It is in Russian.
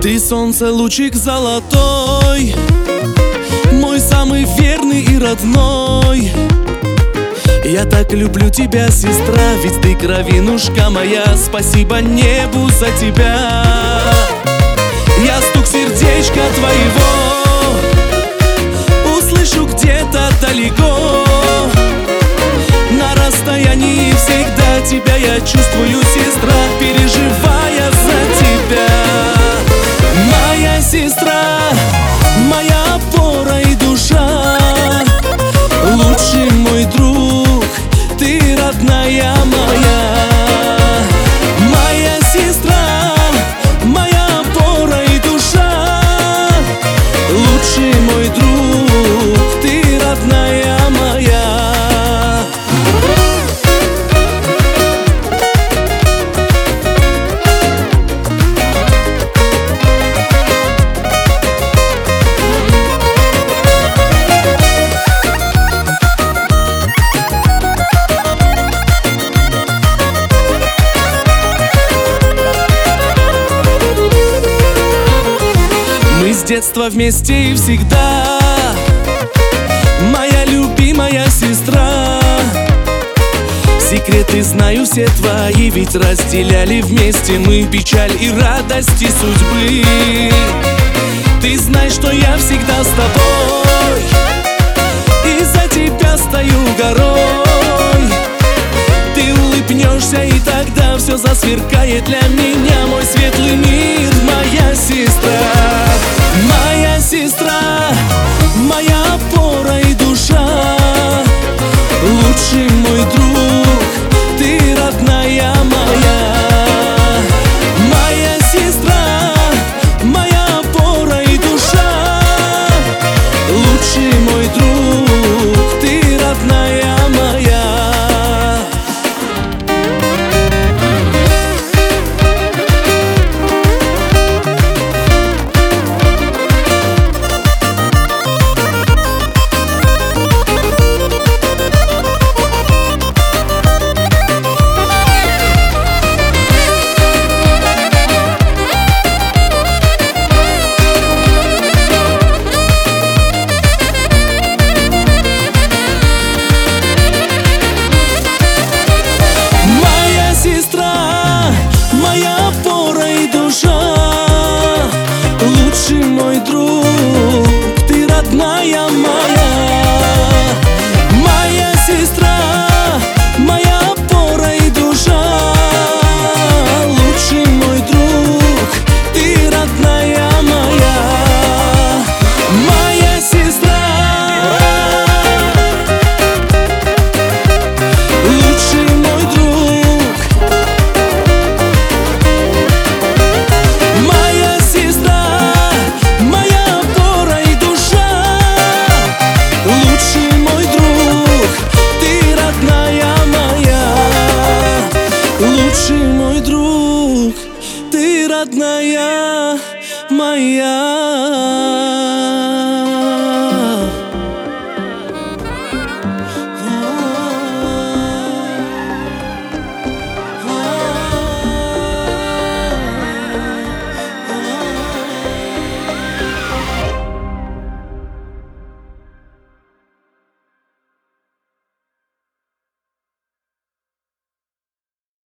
Ты солнце, лучик золотой, мой самый верный и родной. Я так люблю тебя, сестра, ведь ты кровинушка моя. Спасибо небу за тебя. Я стук сердечка твоего услышу где-то далеко. На расстоянии всегда тебя я чувствую, сестра, переживая за тебя. Моя сестра, моя опора и душа, лучший мой друг, ты родная моя. Моя сестра, моя опора и душа, лучший мой друг, ты родная моя. С детства вместе и всегда, моя любимая сестра. Секреты знаю все твои, ведь разделяли вместе мы печаль и радости судьбы. Ты знаешь, что я всегда с тобой, и за тебя стою горой. Ты улыбнешься, и тогда все засверкает для меня, мой светлый мир, моя сестра. Моя сестра, моя опора и душа, лучший мой друг, ты родная моя. Моя сестра, моя опора и душа, лучший мой друг, ты родная моя. Моя опора и душа, лучший мой друг, ты родная моя. Моя сестра, моя опора и душа, лучший мой друг, ты родная моя. Моя сестра, лучший мой друг. Моя сестра, моя опора и душа, лучший мой друг, ты родная моя. Лучший мой друг, ты родная моя.